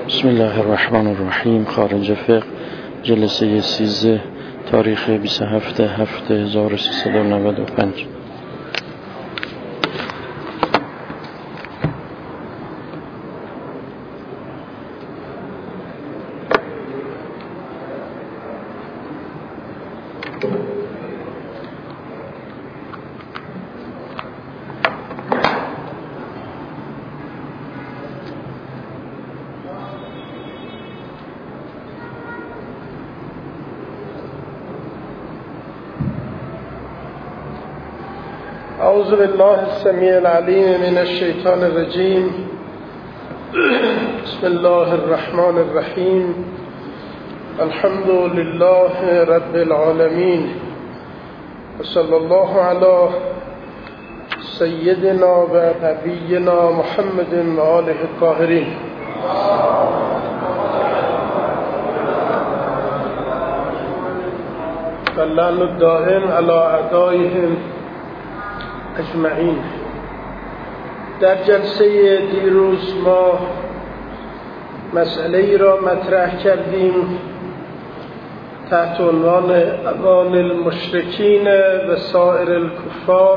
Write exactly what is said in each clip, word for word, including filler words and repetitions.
بسم الله الرحمن الرحیم. خارج فقه، جلسه سیزده، تاریخ بیست و هفت هفته هزار و سیصد و نود و پنج. اعوذ بالله السمیع العلیم من الشیطان الرجیم. بسم الله الرحمن الرحیم. الحمد لله رب العالمین و صلی الله علی سیدنا و نبینا محمد و آله الطاهرین. واللعن الدائم علی اعدائهم اجمعین. در جلسه دیروز ما مسئله ای را مطرح کردیم تحت عنوان اوان المشرکین و سایر الکفار.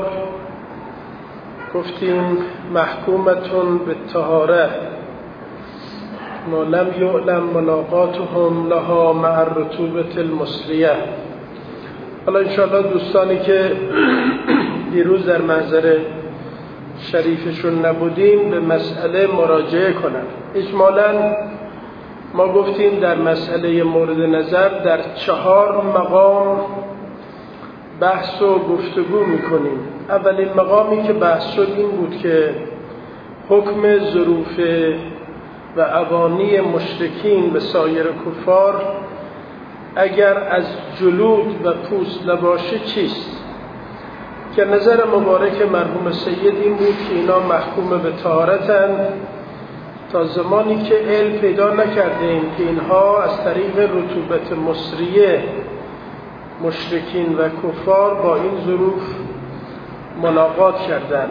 گفتیم محکومتون به طهاره ما لم یعلم ملاقاتهم لها مع الرطوبة المصریه. حالا انشاءالله دوستانی که دیروز در محضر شریفشون نبودیم به مسئله مراجعه کنن. اجمالاً ما گفتیم در مسئله مورد نظر در چهار مقام بحث و گفتگو میکنیم. اولین مقامی که بحث شد این بود که حکم ظروف و اوانی مشرکین به سایر کفار اگر از جلود و پوست نباشه چیست؟ که نظر مبارک مرحوم سید این بود که اینا محکوم به طهارتن تا زمانی که علم پیدا نکردیم که اینها از طریق رطوبت مصریه مشرکین و کفار با این ظروف ملاقات کردن.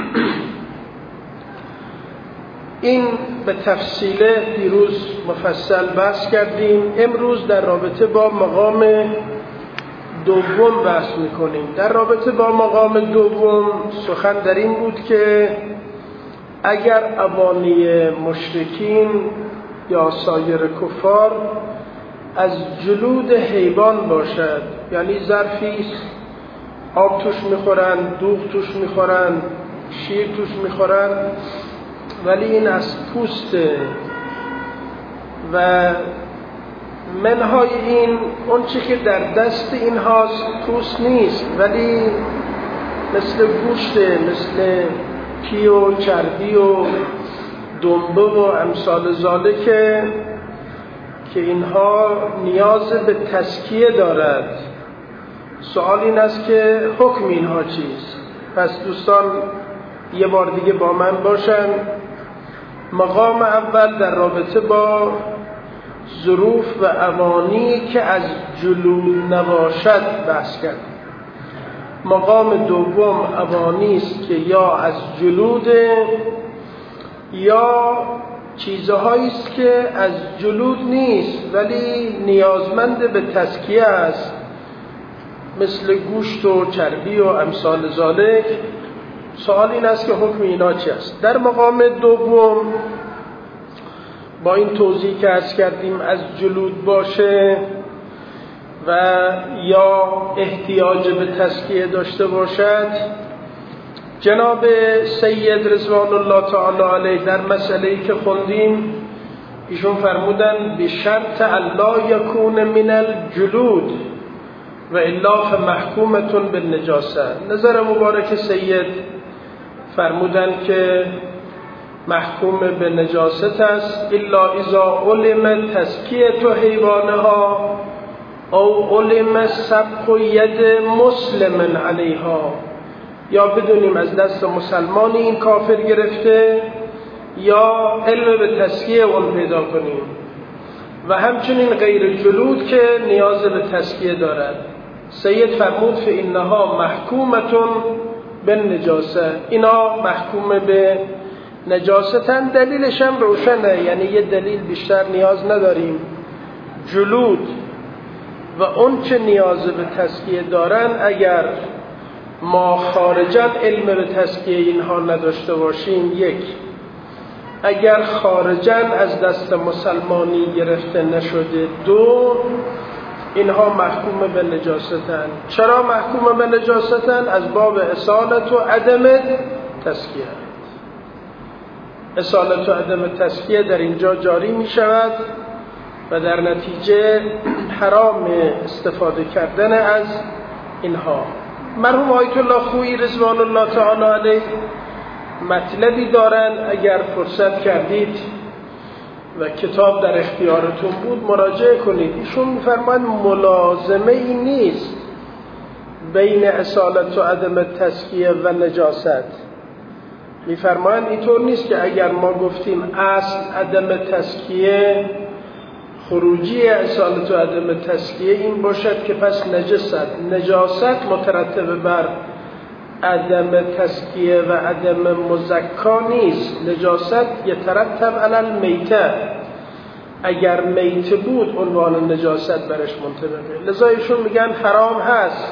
این به تفصیل دیروز مفصل بحث کردیم. امروز در رابطه با مقام دوم بحث میکنیم. در رابطه با مقام دوم سخن در این بود که اگر اوانی مشرکین یا سایر کفار از جلود حیوان باشد، یعنی ظرفی آب توش میخورن، دوغ توش میخورن، شیر توش میخورن، ولی این از پوسته و منهای این اون چی که در دست این هاست پوست نیست ولی مثل گوشته، مثل پی و چربی و دنبه و امثال ذالکه که اینها نیاز به تزکیه دارد. سوال این است که حکم اینها چیست؟ پس دوستان یه بار دیگه با من باشن. مقام اول در رابطه با ظروف و اوانی که از جلود نباشد بحث کرد. مقام دوم اوانی است که یا از جلود یا چیزهایی است که از جلود نیست ولی نیازمند به تزکیه است، مثل گوشت و چربی و امثال ذالک. سوال این است که حکم اینا چی است؟ در مقام دوم با این توضیح که عرض کردیم از جلود باشه و یا احتیاج به تزکیه داشته باشد، جناب سید رضوان الله تعالی علیه در مسئله‌ای که خوندیم ایشون فرمودن به شرط الا یکون من الجلود و الا فمحکومتون بالنجاسه. نظر مبارک سید فرمودن که محکوم به نجاست است الا اذا علم تزکیه حیوانها او علم سبق ید مسلم علیها، یا بدونیم از دست مسلمانی این کافر گرفته یا علم به تزکیه اون پیدا کنیم، و همچنین غیر جلود که نیاز به تزکیه دارد. سید فرمود فإنها محکومتون به نجاسه، اینا محکوم به نجاستن. دلیلش هم روشنه، یعنی یه دلیل بیشتر نیاز نداریم. جلود و اون چه نیاز به تزکیه دارن، اگر ما خارجاً علم به تزکیه اینها نداشته باشیم، یک، اگر خارجاً از دست مسلمانی گرفته نشده، دو، اینها محکوم به نجاستن. چرا محکوم به نجاستن؟ از باب اصالت و عدم تزکیه. اصالت و عدم تزکیه در اینجا جاری می شود و در نتیجه حرام استفاده کردن از اینها. مرحوم آیت الله خویی رضوان الله تعالی علیه مطلبی دارن، اگر فرصت کردید و کتاب در اختیارتون بود مراجعه کنید. ایشون می‌فرمایند ملازمه ای نیست بین اصالت و عدم تزکیه و نجاست. می‌فرمایند اینطور نیست که اگر ما گفتیم اصل عدم تزکیه، خروجی اصالت و عدم تزکیه این باشد که پس نجاست. نجاست مترتب بر عدم تزکیه و عدم مزکا نیست. نجاست یترتب علی المیته، اگر میت بود عنوان نجاست برش منطبقه. لذا ایشون میگن حرام هست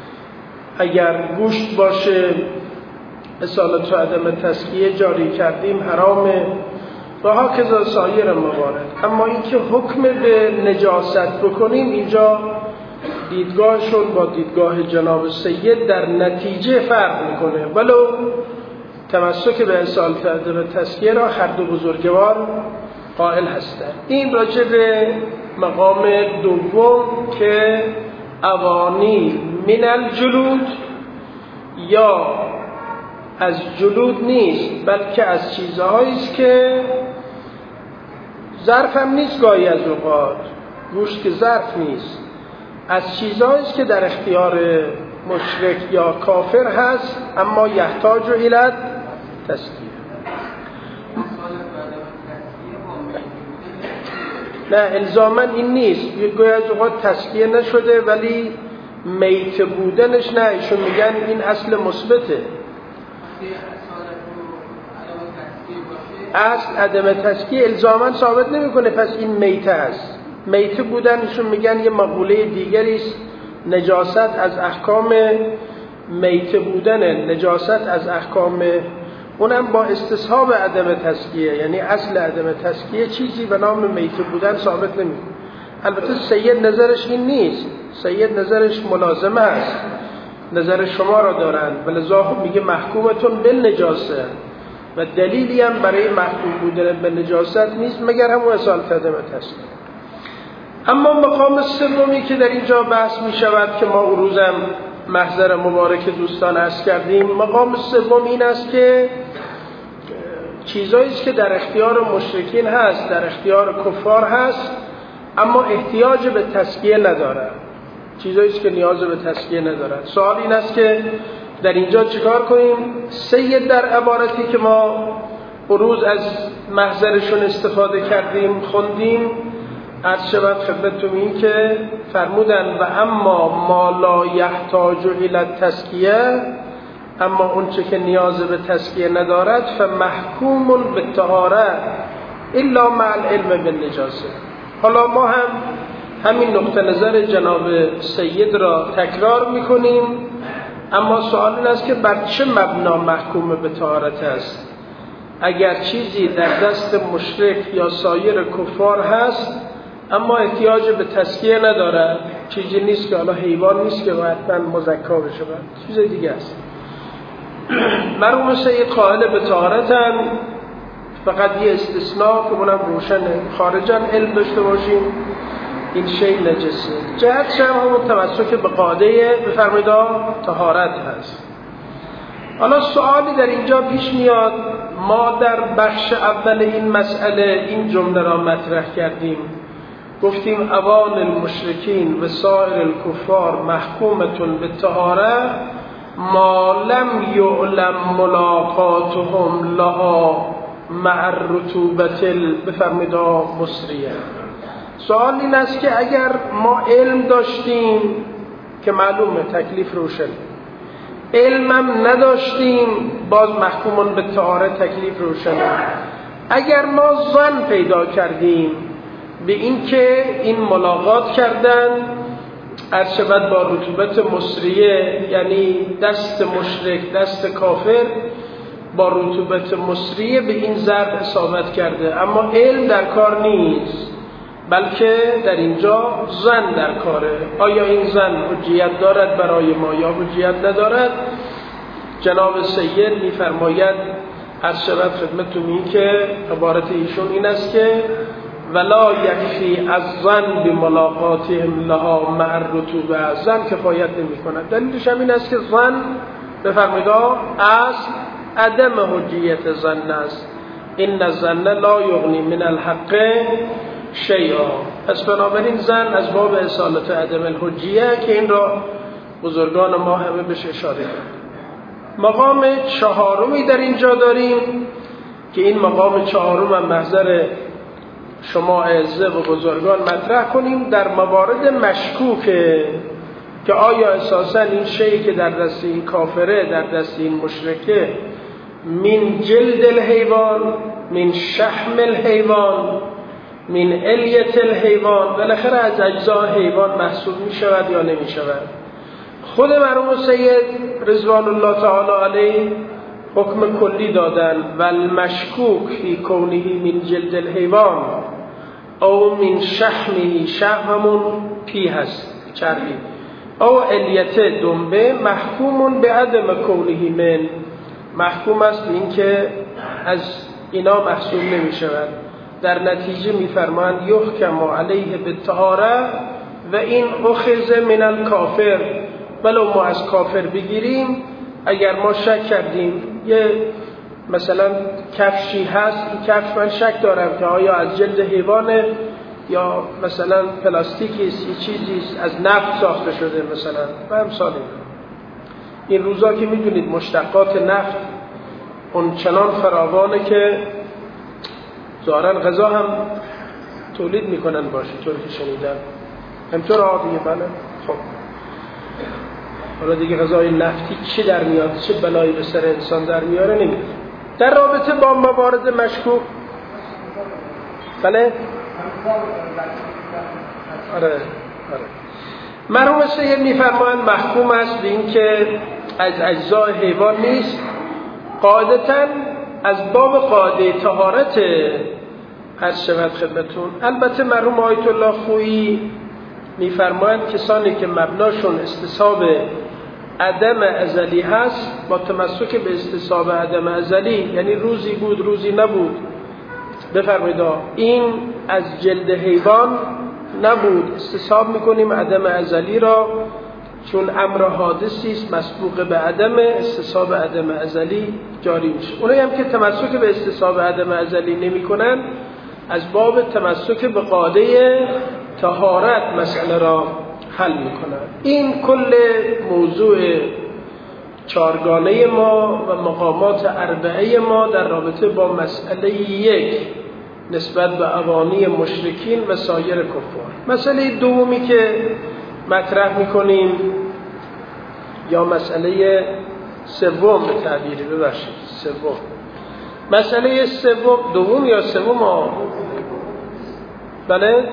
اگر گوشت باشه اصالت و عدم تزکیه جاری کردیم حرامه و ها کذا سایر موارد. اما اینکه حکم به نجاست بکنیم، اینجا دیدگاهشون با دیدگاه جناب سید در نتیجه فرق میکنه، ولو تمسک به اصالت و عدم تزکیه را هر دو بزرگوار قائل هستند. این راجع به مقام دوم که اوانی من الجلود، یا از جلود نیست بلکه از چیزهایی است که ظرف هم نیست، گاهی از اوقات گوشت که ظرف نیست، از چیزهایی است که در اختیار مشرک یا کافر هست اما یحتاج الی تزکیه. نه الزاما این نیست، گاهی از اوقات تزکیه نشده ولی میت بودنش نه، ایشون میگن این اصل مثبته. اصل عدم تزکیه الزاما ثابت نمیکنه پس این میت است. میت بودنشون میگن یه مقوله دیگری است. نجاست از احکام میت بودن، نجاست از احکام اونم با استصحاب عدم تزکیه، یعنی اصل عدم تزکیه چیزی به نام میت بودن ثابت نمیکنه. البته سید نظرش این نیست، سید نظرش ملازمه است، نظر شما را دارند، ولذا میگه محکومتون بالنجاسه و دلیلی هم برای محکوم بودن به نجاست نیست مگر همون اصالت عدم تزکیه. اما مقام سومی که در اینجا بحث می شود که ما اون روزم محضر مبارک دوستان عرض کردیم، مقام سوم این است که چیزایی است که در اختیار مشرکین هست، در اختیار کفار هست اما احتیاج به تزکیه ندارد، چیزایی است که نیاز به تزکیه ندارد. سوال این است که در اینجا چیکار کنیم؟ سید در عبارتی که ما اون روز از محضرشون استفاده کردیم خوندیم، عرض شود خدمتتون این که فرمودن و اما ما لا یحتاج الی التزکیه، اما اون چه که نیاز به تزکیه ندارد فمحکوم بالطهاره الا مع العلم بالنجاسه. حالا ما هم همین نقطه نظر جناب سید را تکرار میکنیم، اما سوال این است که بر چه مبنا محکوم به طهارت است؟ اگر چیزی در دست مشرک یا سایر کفار هست اما احتیاج به تزکیه نداره، چیزی نیست که حالا حیوان نیست که حتما مزکا بشه، چیز دیگه است. مرحوم سید قائل به طهارتن، فقط یه استثناء که اونم روشنه، خارجاً علم داشته باشیم این شی نجسه. جهت هم همون تمسک به قاعده بفرمایید طهارت هست. حالا سوالی در اینجا پیش میاد، ما در بخش اول این مسئله این جمله را مطرح کردیم، گفتیم اوان المشرکین و سایر الکفار محکومتون به طهاره ما لم یعلم ملاقاتهم لها مع الرطوبت بفرمید مصریه. سوال این است که اگر ما علم داشتیم که معلومه تکلیف روشن، علمم نداشتیم، باز محکومون به طهارت تکلیف روشنه. اگر ما ظن پیدا کردیم به این که این ملاقات کردن از شبت با رطوبت مصریه، یعنی دست مشرک دست کافر با رطوبت مصریه به این ضرب اصابت کرده، اما علم در کار نیست، بلکه در اینجا ظن در کاره. آیا این ظن حجیت دارد برای ما یا حجیت ندارد؟ جناب سید میفرماید از شبت خدمتتون این که عبارت ایشون این است که ولا یکفی از ظن بملاقاتهم لها مع الرطوبه، ظن کفایت نمی کند. دلیلش هم این است که ظن بفرمایید اصل عدم حجیت ظن است. این الظن لا یغنی من الحق شیئا. پس بنابراین ظن از باب اصالت عدم الحجیه که این را بزرگان ما همه بهش اشاره کردند. مقام چهارمی در اینجا داریم که این مقام چهارم هم محضر شما اعزه و بزرگان مطرح کنیم در موارد مشکوکه که آیا اساساً این شیئی که در دست این کافره، در دست این مشرکه، من جلد الحیوان، من شحم الحیوان، من الیت الحیوان، بالاخره از اجزای حیوان محسوب می شود یا نمی شود. خود مرحوم سید رضوان الله تعالی علیه حکم کلی دادن و المشکوک فی کونه من جلد الحیوان او من شحمه، شحم همون پی هست چربی، او الیت دنبه، محکومون به عدم کونه من، محکوم است به این که از اینا محسوب نمی شود. در نتیجه می فرمایند یحکم علیه بالطهاره و این اخذ من الکافر، ولو ما از کافر بگیریم، اگر ما شک کردیم یه مثلا کفشی هست، این کفش من شک دارم که آیا از جلد حیوانه یا مثلا پلاستیکی است، یه چیزی از نفت ساخته شده مثلا و امثال این. این روزا که میدونید مشتقات نفت اون چنان فراوانه که ظاهرا غذا هم تولید میکنن باشه، طور که شنیدم همطور آبیه. بله خب حالا دیگه غذای نفتی چه در میاد، چه بلایی به سر انسان در میاره نمیده. در رابطه با موارد مشکوک بله آره آره مرحوم سید میفرمایند محکوم است به این که از اجزای حیوان نیست، قاعدتاً از باب قاعده طهارت عرض شود خدمتون. البته مرحوم آیت الله خویی میفرمایند کسانی که مبناشون استصحاب عدم ازلی هست، با تمسک به استصحاب عدم ازلی، یعنی روزی بود روزی نبود، بفرمایید این از جلد حیوان نبود، استصحاب میکنیم عدم ازلی را، چون امر حادثی است مسبوق به عدم، استصحاب عدم ازلی جاری میشه. اونایی هم که تمسک به استصحاب عدم ازلی نمیکنن از باب تمسک به قاعده طهارت مسئله را حل میکنن. این کل موضوع چارگانه ما و مقامات اربعه ما در رابطه با مسئله یک نسبت به اوانی مشرکین و سایر کفار. مسئله دومی که مطرح میکنیم یا مسئله سوم به تعبیری ببخشید سوم مسئله سوم دوم یا سوم ها بله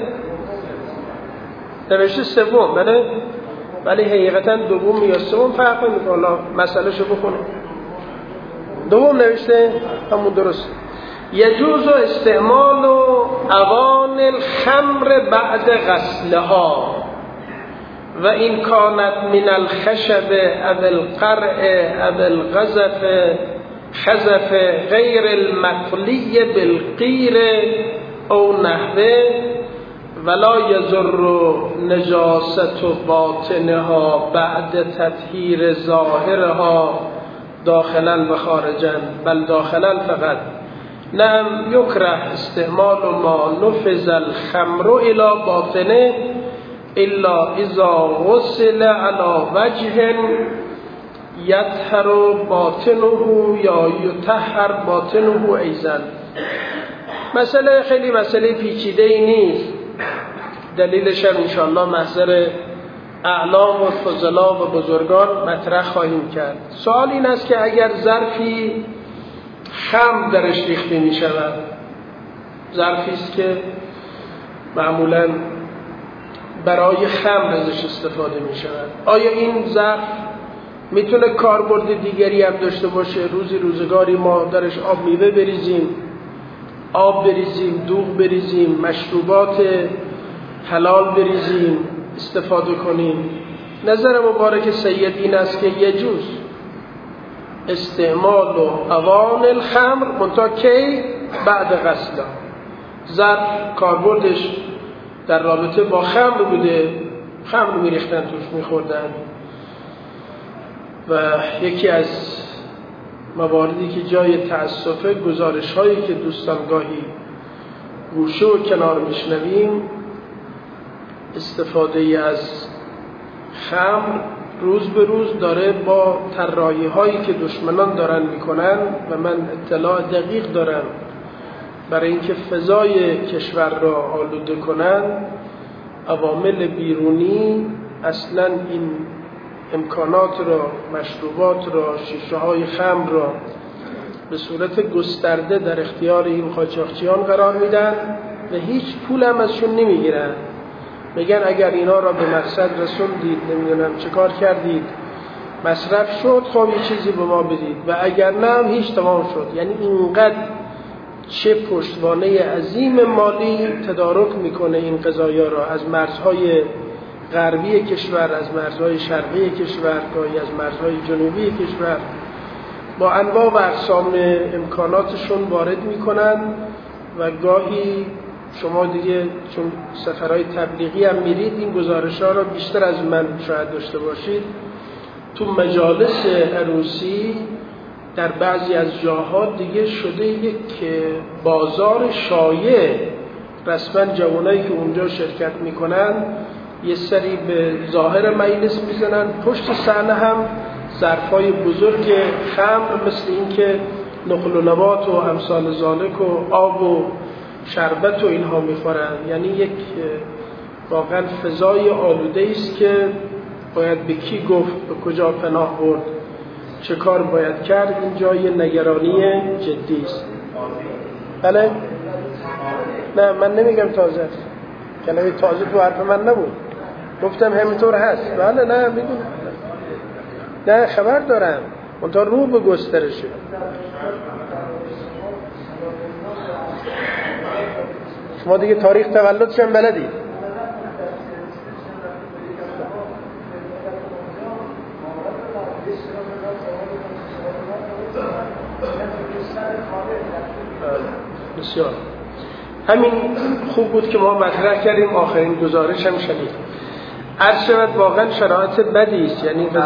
نوشته سوم بله ولی حقیقتا دوم یا سوم فرق نمیکنه. حالا مسئله شو بخونه دوم نوشته همون درست. یجوز استعمال اوان الخمر بعد غسلها و این کانت من الخشب او القرع او الغزف خزف غیر المقلی بالقیر او نحوه ولا یضر نجاست باطنها بعد تطهیر ظاهرها داخلا و خارجا بل داخلا فقط. نعم یکره استعمال ما نفذ الخمر الى باطنه الا اذا غسل على وجه یطهر باطنه یا یطهر باطنه ایضا. مسئله خیلی مسئله پیچیده ای نیست، دلیلش هم انشاءالله محضر اعلام و فضلا و بزرگان مطرح خواهیم کرد. سوال این است که اگر ظرفی خمر درش ریخته می شود، ظرفی است که معمولاً برای خمر ازش استفاده می شود، آیا این ظرف میتونه کاربرد دیگری هم داشته باشه؟ روزی روزگاری ما درش آب میوه بریزیم، آب بریزیم، دوغ بریزیم، مشروبات حلال بریزیم، استفاده کنیم. نظر مبارک سید این است که یجوز استعمال و اوان الخمر منتها کی؟ بعد غسل. ظرف کاربردش در رابطه با خمر بوده، خمر میریختن توش میخوردن و یکی از مواردی که جای تأسفه گزارش هایی که دوستان گاهی گوشه و کنار میشنویم، استفاده از خمر روز به روز داره با طراحی هایی که دشمنان دارن میکنن و من اطلاع دقیق دارم برای اینکه فضای کشور را آلوده کنن، عوامل بیرونی اصلا این امکانات را، مشروبات را، شیشه های خمر را به صورت گسترده در اختیار این قاچاقچیان قرار میدن و هیچ پول هم ازشون نمیگیرن. میگن اگر اینا را به مقصد رسوندید، نمیدونم چه کار کردید، مصرف شد، خب یه چیزی به ما بدید و اگر نه هم هیچ، تمام شد. یعنی اینقدر چه پشتوانه عظیم مالی تدارک میکنه این قضایا را از مرزهای غربی کشور، از مرزهای شرقی کشور، گاهی از مرزهای جنوبی کشور، با انواع و اقسام امکاناتشون وارد میکنن و گاهی شما دیگه چون سفرهای تبلیغی هم میرید این گزارش ها را بیشتر از من شاید داشته باشید. تو مجالس عروسی در بعضی از جاها دیگه شده یک بازار شایع، رسما جوانایی که اونجا شرکت میکنن یه سری به ظاهر مجلس میزنن، پشت صحنه هم ظرفای بزرگ خمر مثل این که نخل و نبات و امثال ذالک و آب و شربت و اینها میخورن. یعنی یک واقعا فضای آلوده است که باید به کی گفت، به کجا پناه برد، چه کار باید کرد. این جای نگرانی جدی است. بله؟ نه من نمیگم تازه است، کلمه تازه تو حرف من نبود، گفتم همینطور هست. بله نه میدونم، نه خبر دارم، منتها رو به گسترشه. شما دیگه تاریخ تولدش هم بلدید. بسیار همین خوب بود که ما مطرح کردیم، آخرین گزارش هم شنید. عرض شود واقعا شرایط بدی است. یعنی بز...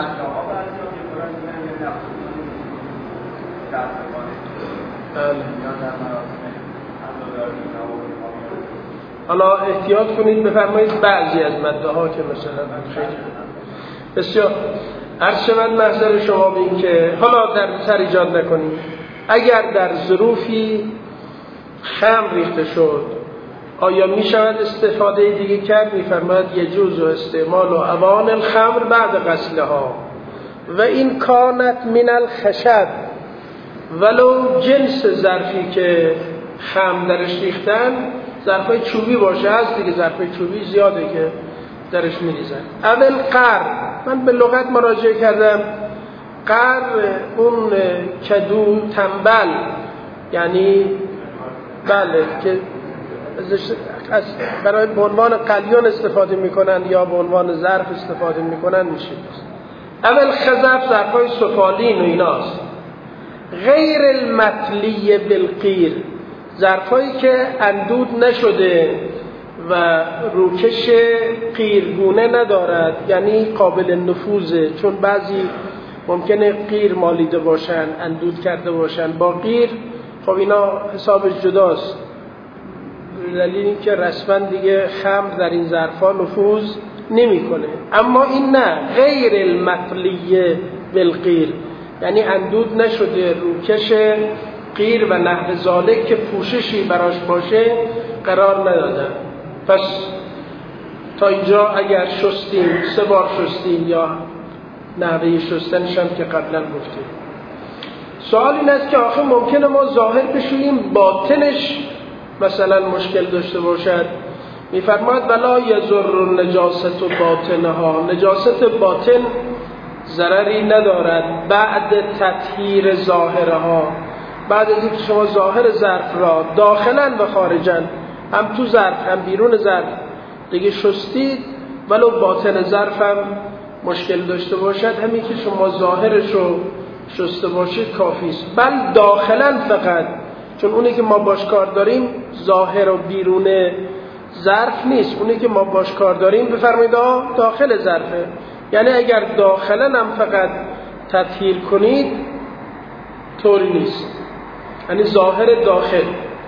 حالا احتیاط کنید، بفرمایید بعضی از ماده ها که مثلا خیلی بسیار. عرض شود محضر شما به این که حالا در سر ایجاد نکنید، اگر در ظروفی خمر ریخته شد آیا می شود استفاده دیگه کرد؟ می فرماید یجوز و استعمال و اوان الخمر بعد غسلها و این کانت من الخشب، ولو جنس ظرفی که خمر درش ریختن ظرفای چوبی باشه، هست دیگه ظرفای چوبی زیاده که درش می ریزن. اول قر، من به لغت مراجعه کردم، قر اون کدو تنبل، یعنی بله که از برای به عنوان قلیون استفاده میکنن یا به عنوان ظرف استفاده میکنن میشه. اول خزف ظرفای سفالین و ایناست. غیر المطلی بالقیر، ظرفایی که اندود نشده و روکش قیرگونه ندارد، یعنی قابل نفوذه، چون بعضی ممکنه قیر مالیده باشن، اندود کرده باشن با قیر، خب اینا حسابش جداست. دلیل این که رسما دیگه خمر در این ظرفا نفوذ نمیکنه. اما این نه، غیر المطلی بالقیر، یعنی اندود نشده، روکش قیر و نحو ذالک که پوششی براش باشه قرار ندادن. پس تا اینجا اگر شستیم، سه بار شستیم یا نحوه شستنش هم که قبلا گفتیم. سوال این است که آخه ممکنه ما ظاهر بشوییم باطنش مثلا مشکل داشته باشد. میفرماید ولا یضر النجاست باطنها، نجاست باطن ضرری ندارد بعد تطهیر ظاهرها، بعد از اینکه شما ظاهر ظرف را داخلا و خارجا، هم تو ظرف هم بیرون ظرف دیگه شستید، ولو باطن ظرف هم مشکل داشته باشد، همین که شما ظاهرش رو شسته باشید کافی است. بل داخلا فقط، چون اونی که ما باش کار داریم ظاهر و بیرون ظرف نیست، اونی که ما باش کار داریم بفرمایید داخل ظرفه. یعنی اگر داخلا هم فقط تطهیر کنید طوری نیست، یعنی ظاهر داخل.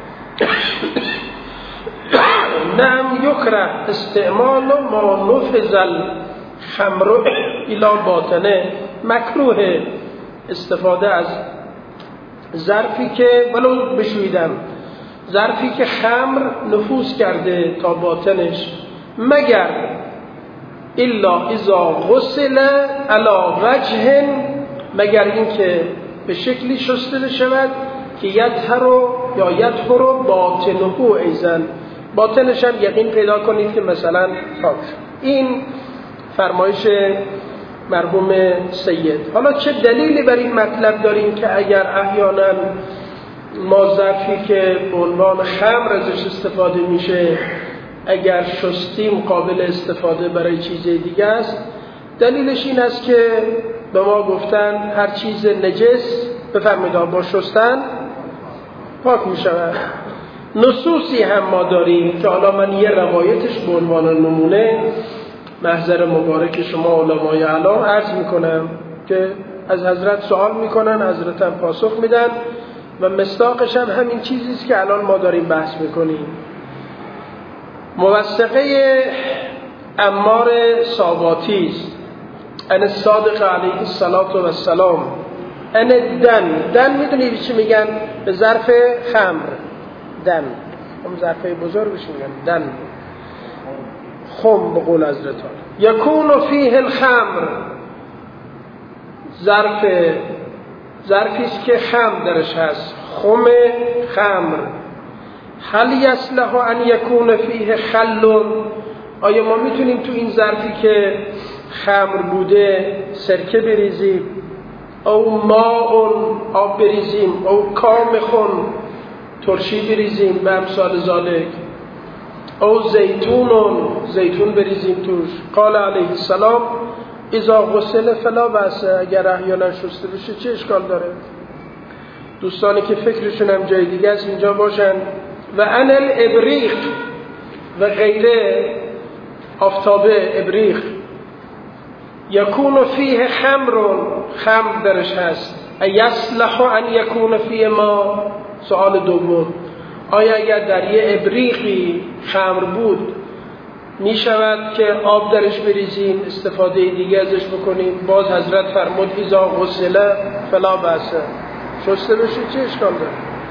نعم یکره استعمال ما نفذ الخمر الی باطنه، مکروه استفاده از ظرفی که ولو بشویدم، ظرفی که خمر نفوذ کرده تا باطنش، مگر الا اذا غسل علی وجه، مگر اینکه به شکلی شسته بشود که یطهر یا یطهر باطنه ایضا، باطنش هم یقین پیدا کنید که مثلا پاک. این فرمایش مرحوم سید. حالا چه دلیلی بر این مطلب داریم که اگر احیانا ما ظرفی که به عنوان خمر ازش استفاده میشه اگر شستیم قابل استفاده برای چیز دیگه است؟ دلیلش این است که به ما گفتن هر چیز نجس بفرمایید با شستن پاک می شود. نصوصی هم ما داریم که حالا من یه روایتش به عنوان نمونه محضر مبارک شما علمای اعلام عرض میکنم که از حضرت سوال میکنن، حضرت هم پاسخ میدن و مصداقش هم همین چیزیست که الان ما داریم بحث میکنیم. موثقه عمار ساباتی است ان الصادق علیه الصلاة و السلام ان دن دن میدونید چی میگن؟ به ظرف خمر دن، هم ظرفه بزرگش میگن دن، خم به قول حضرت یکون فیه الخمر، ظرف ظرفی است که خمر درش هست، خم خمر. هل یصلح ان یکون فیه خل، آیا ما میتونیم تو این ظرفی که خمر بوده سرکه بریزیم، او ماء آب بریزیم، او کامخون ترشی بریزیم به امثال ذالک، او زیتون زیتون بریزیم توش؟ قال علیه السلام اذا غسل فلا بأس، اگر احیانا شسته بشه چه اشکال داره؟ دوستانی که فکرشون هم جای دیگه است اینجا باشن. و ان الابریق و غیره، آفتابه ابریق، یکون فیه خمر، خمر درش هست، یصلح ان یکون فیه ما. سوال دوم، آیا اگر در یه ابریقی خمر بود می شود که آب درش بریزیم استفاده دیگه ازش بکنیم؟ باز حضرت فرمود اذا غسل فلا بأس، شسته بشه چه اشکال داره؟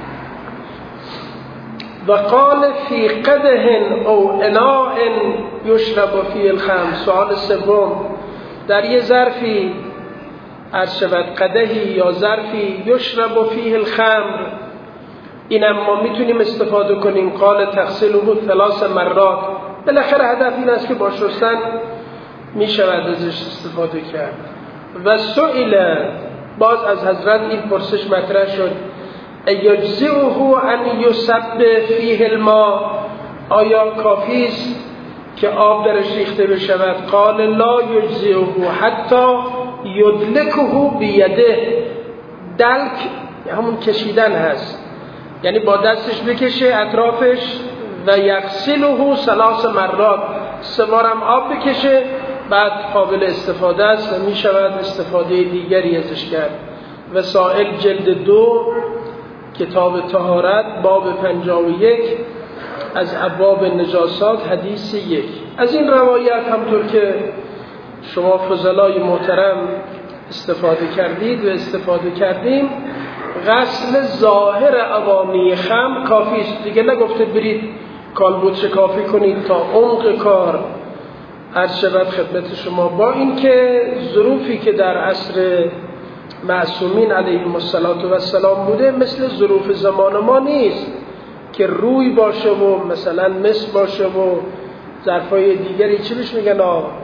و قال فی قدح او اناء یشرب فی الخمر. سوال سوم، در یه ظرفی عرض شود قدحی یا ظرفی یشرب فی الخمر، اینم ما میتونیم استفاده کنیم؟ قال تغسله ثلاث مرات. بالاخره هدف این است که با شستن میشود ازش استفاده کرد. و سئل، باز از حضرت این پرسش مطرح شد، یجزئه ان یصب فیه الماء، آیا کافی است که آب درش ریخته بشود؟ قال لا یجزئه حتی یدلکه بیده. دلک همون کشیدن هست، یعنی با دستش بکشه اطرافش. و یغسله ثلاث مرات، سه بارم آب بکشه، بعد قابل استفاده است و می شود استفاده دیگری ازش کرد. وسائل جلد دو کتاب طهارت باب پنجاه و یک از ابواب نجاسات حدیث یک. از این روایت همطور که شما فضلای محترم استفاده کردید و استفاده کردیم، غسل ظاهر عوانی خمر کافی است. دیگه نگفته برید کالبد شکافی کنید تا عمق کار عرض شود خدمت شما با اینکه ظروفی که در عصر معصومین علیهم السلام بوده مثل ظروف زمان ما نیست که روی باشه و مثلا مس باشه و ظرفای دیگری چی بهش میگن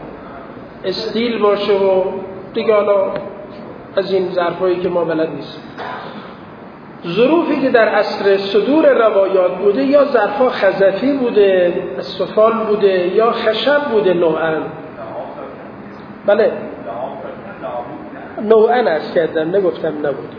استیل باشه و دیگه حالا از این ظرفایی که ما بلد نیست. ظروفی که در عصر صدور روایات بوده یا ظرفا خزفی بوده، از سفال بوده یا خشب بوده نوعاً. بله نوعاً عرض کردم، نگفتم نبوده.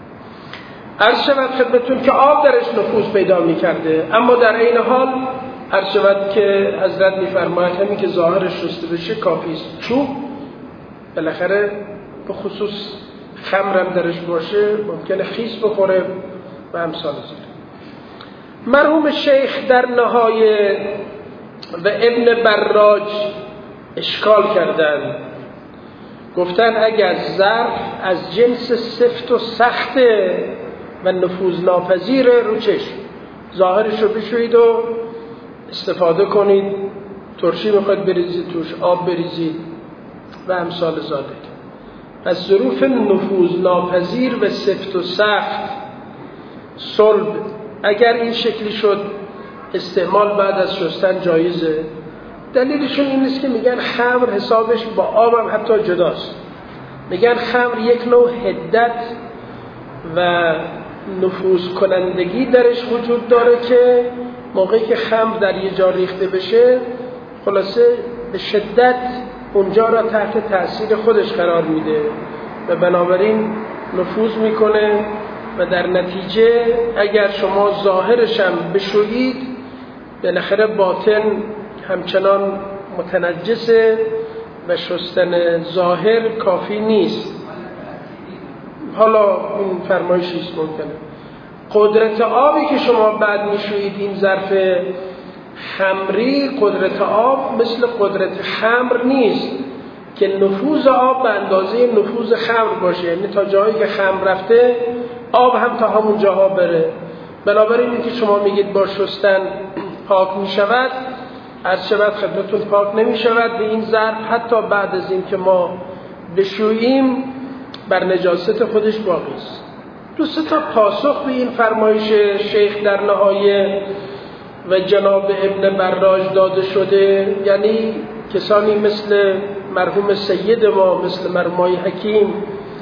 عرض شود خدمتون که آب درش نفوذ پیدا می‌کرده، اما در این حال عرض شود که حضرت می‌فرماید همین که ظاهرش شسته بشه کافی است. چوب بالاخره به خصوص خمرم درش باشه ممکنه خیس بخوره و امثال ذلك. مرحوم شیخ در نهایه و ابن براج اشکال کردن، گفتن اگر ظرف از جنس سفت و سخته و نفوذ ناپذیره رو چشم ظاهرش رو بشویید و استفاده کنید، ترشی میخواید بریزید توش آب بریزید و امثال ذلك. از ظروف نفوذ ناپذیر و سفت و سخت صلب اگر این شکلی شد استعمال بعد از شستن جایزه. دلیلشون این است که میگن خمر حسابش با آب هم حتی جداست. میگن خمر یک نوع حدت و نفوذ کنندگی درش وجود داره که موقعی که خمر در یه جا ریخته بشه خلاصه به شدت اونجا را تحت تأثیر خودش قرار میده و بنابراین نفوذ میکنه و در نتیجه اگر شما ظاهرش هم بشویید بالاخره باطن همچنان متنجسه و شستن ظاهر کافی نیست. حالا این فرمایشیست ممکنه. قدرت آبی که شما بعد میشویید این ظرف خمری، قدرت آب مثل قدرت خمر نیست که نفوذ آب به اندازه نفوذ خمر باشه، یعنی تا جایی که خمر رفته آب هم تا همون جاها بره. بنابراین این که شما میگید با شستن پاک میشود، عرض شود خدمتون پاک نمیشود به این ظرف حتی بعد از این که ما بشوییم بر نجاست خودش باقی است. دو سه تا پاسخ به این فرمایش شیخ در نهایه و جناب ابن براج داده شده، یعنی کسانی مثل مرحوم سید ما، مثل مرحوم حکیم،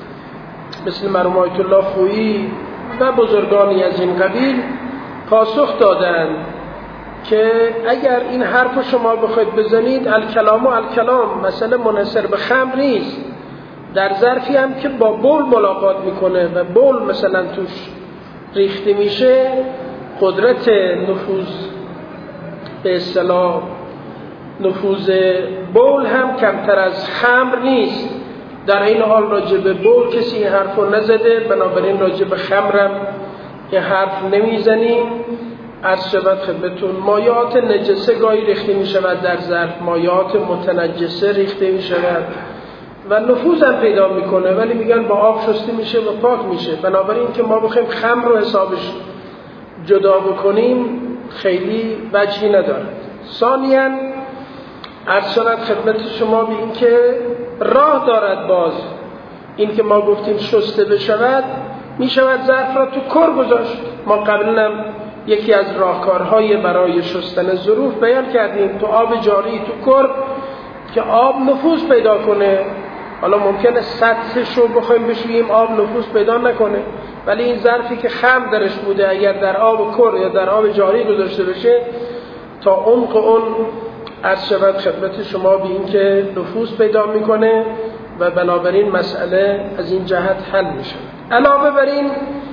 مثل مرحوم آیت الله خویی و بزرگانی از این قبیل پاسخ دادند که اگر این حرف شما بخواید بزنید الکلام و الکلام مسئله منحصر به خمر نیست، در ظرفی هم که با بول ملاقات میکنه و بول مثلا توش ریخته میشه قدرت نفوذ به اصطلاح نفوذ بول هم کمتر از خمر نیست. در این حال راجع به بول کسی این حرف رو نزده، بنابراین راجع به خمرم این حرف نمیزنیم. عرض شود خدمتون مایات نجسه گاهی ریخته می شود در ظرف، مایات متنجسه ریخته می شود و نفوذ هم پیدا میکنه، ولی میگن با آب شسته میشه و پاک میشه. بنابراین که ما بخوایم خمر رو حسابش جدا بکنیم خیلی وجهی ندارد. ثانیاً عرض شود خدمت شما به این که راه دارد باز این که ما گفتیم شسته بشود میشود ظرف را تو کر گذاشت. ما قبلا یکی از راهکارهای برای شستن ظروف بیان کردیم، تو آب جاری تو کر که آب نفوذ پیدا کنه. حالا ممکنه سطحش رو بخوایم بشوییم آب نفوذ پیدا نکنه، ولی این ظرفی که خمر درش بوده اگر در آب کر یا در آب جاری گذاشته بشه تا عمق اون عرض شود خدمت شما به این که نفوذ پیدا میکنه و بنابراین مسئله از این جهت حل میشه. علاوه بر این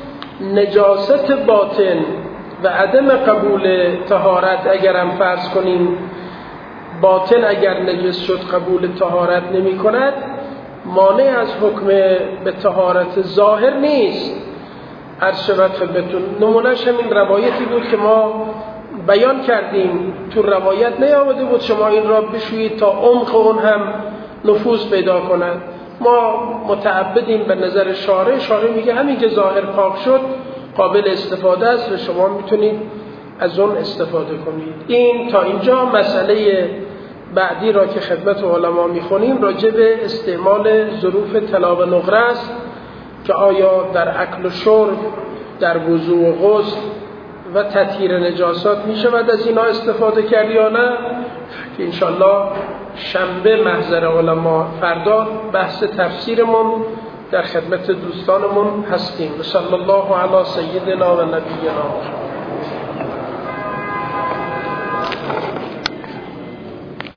نجاست باطن و عدم قبول طهارت اگر هم فرض کنیم باطن اگر نجس شد قبول طهارت نمی کند، مانع از حکم به طهارت ظاهر نیست. عرض شود خدمتون نمونهش همین روایتی بود که ما بیان کردیم، تو روایت نیامده بود شما این را بشویید تا عمق اون هم نفوذ پیدا کند. ما متعبدیم به نظر شارع، شارع میگه همین که ظاهر پاک شد قابل استفاده است و شما میتونید از اون استفاده کنید. این تا اینجا مسئله بعدی را که خدمت علما میخونیم راجع به استعمال ظروف طلا و نقره است که آیا در اکل و شرب، در وضوء و غسل و تطهیر نجاسات می شود از اینا استفاده کرد یا نه، که انشالله شنبه محضر علما فردا بحث تفسیرمون در خدمت دوستانمون هستیم. صلی الله علی سیدنا و نبینا.